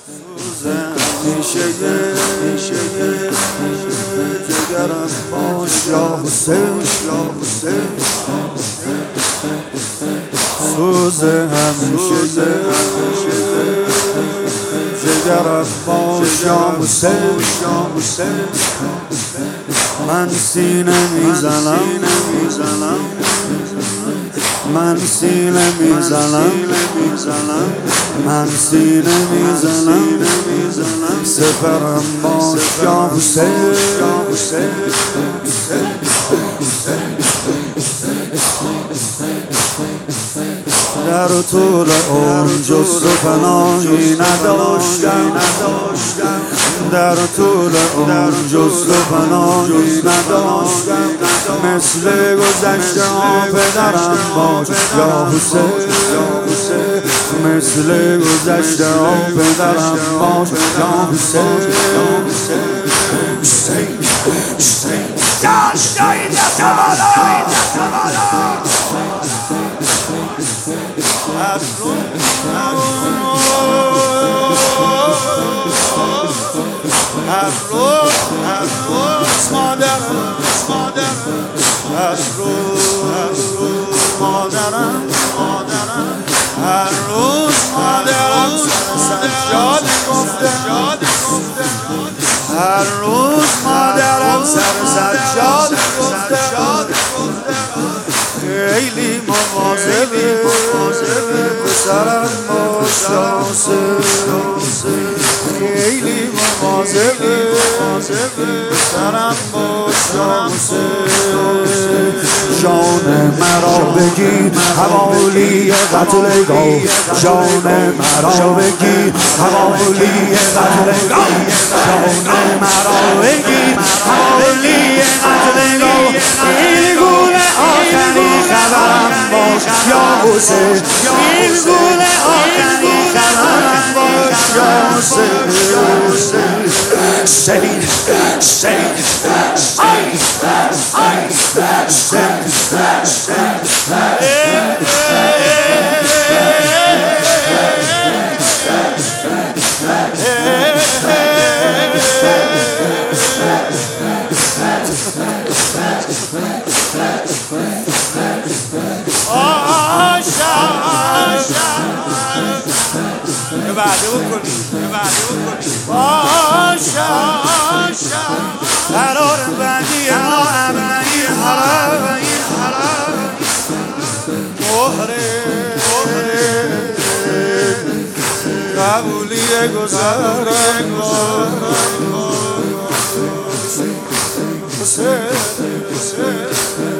میشه جگرم باش یا حسین سوز همیشه جگرم باش یا حسین من سینه میزنم من سینه میزنم سپرم باش یا حسین در طول عمر جست و پناهی نداشتم در طول عمر جست و پناهی نداشتم مثل گذشته ها پدرم باش یا حسین مثل گذشته ها پدرم باش یا حسین هر روز مادرم سر سجاد گفته هر روز مادرم سر سجاد گفته خیلی مواظبه پسرم باش خیلی مواظبه پسرم باش جان مرا بگیر حوالی قتلگاه جان مرا بگیر حوالی قتلگاه جان مرا بگیر حوالی قتلگاه این گول آخری خبرم باش یا حسین این گول آخری خبرم باش یا حسین قرار بندی ما ابدی حرام مهره قبولی گذرم حسین